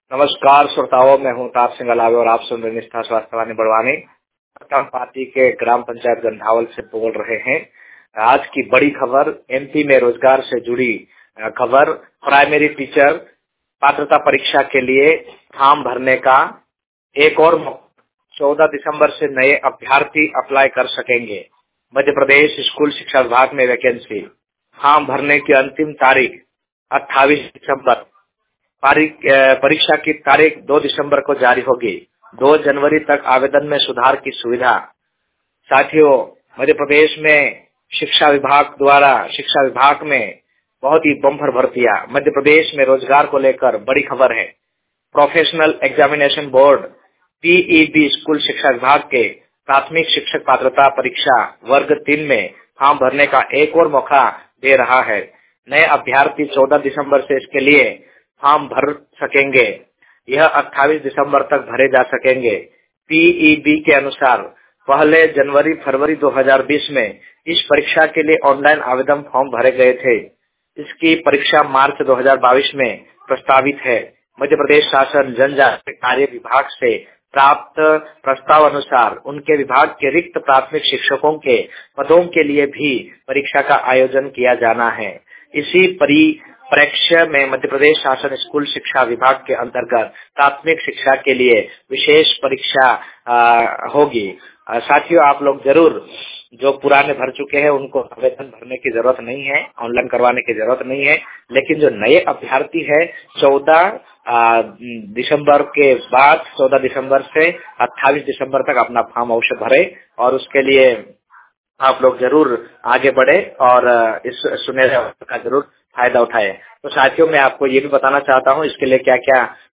नमस्कार श्रोताओं, मैं हूं ताप सिंह अलावे और आप सुन रहे निष्ठा स्वास्थ्यवानी बड़वानी। हम पार्टी के ग्राम पंचायत गंधावल से बोल रहे हैं। आज की बड़ी खबर, एमपी में रोजगार से जुड़ी खबर। प्राइमरी टीचर पात्रता परीक्षा के लिए फॉर्म भरने का एक और 14 दिसंबर से नए अभ्यर्थी अप्लाई कर सकेंगे। मध्य प्रदेश स्कूल शिक्षा विभाग में वैकेंसी। फॉर्म भरने की अंतिम तारीख 28 दिसंबर। परीक्षा की तारीख 2 दिसंबर को जारी होगी। 2 जनवरी तक आवेदन में सुधार की सुविधा। साथियों, मध्य प्रदेश में शिक्षा विभाग में बहुत ही बम्पर भर्तियां। मध्य प्रदेश में रोजगार को लेकर बड़ी खबर है। Professional examination board PEB school शिक्षा विभाग के प्राथमिक शिक्षक पात्रता परीक्षा वर्ग 3 में फॉर्म भरने का एक और मौका दे रहा है। नए अभ्यर्थी 14 दिसंबर से इसके लिए फॉर्म भर सकेंगे। यह 28 दिसंबर तक भरे जा सकेंगे। पीईबी के अनुसार पहले जनवरी-फरवरी 2020 में इस परीक्षा के लिए ऑनलाइन आवेदन फॉर्म भरे गए थे। इसकी परीक्षा मार्च 2022 में प्रस्तावित है। मध्य प्रदेश शासन जनजातीय कार्य विभाग से प्राप्त प्रस्ताव अनुसार उनके विभाग के रिक्त प्राथमिक शिक्षकों के पदों के लिए भी परीक्षा का आयोजन किया जाना है। इसी परिप्रेक्ष्य में मध्य प्रदेश शासन स्कूल शिक्षा विभाग के अंतर्गत प्राथमिक शिक्षा के लिए विशेष परीक्षा होगी। साथियों, आप लोग जरूर, जो पुराने भर चुके हैं उनको आवेदन भरने की जरूरत नहीं है, ऑनलाइन करवाने की जरूरत नहीं है। लेकिन जो नए अभ्यर्थी है 14 दिसंबर के बाद 14 दिसंबर से 28 दिसंबर तक अपना फॉर्म अवश्य भरे और उसके लिए आप लोग जरूर आगे बढ़े और इस सुनहरे अवसर का जरूर फायदा उठाए। तो साथियों, मैं आपको ये भी बताना चाहता हूँ इसके लिए क्या क्या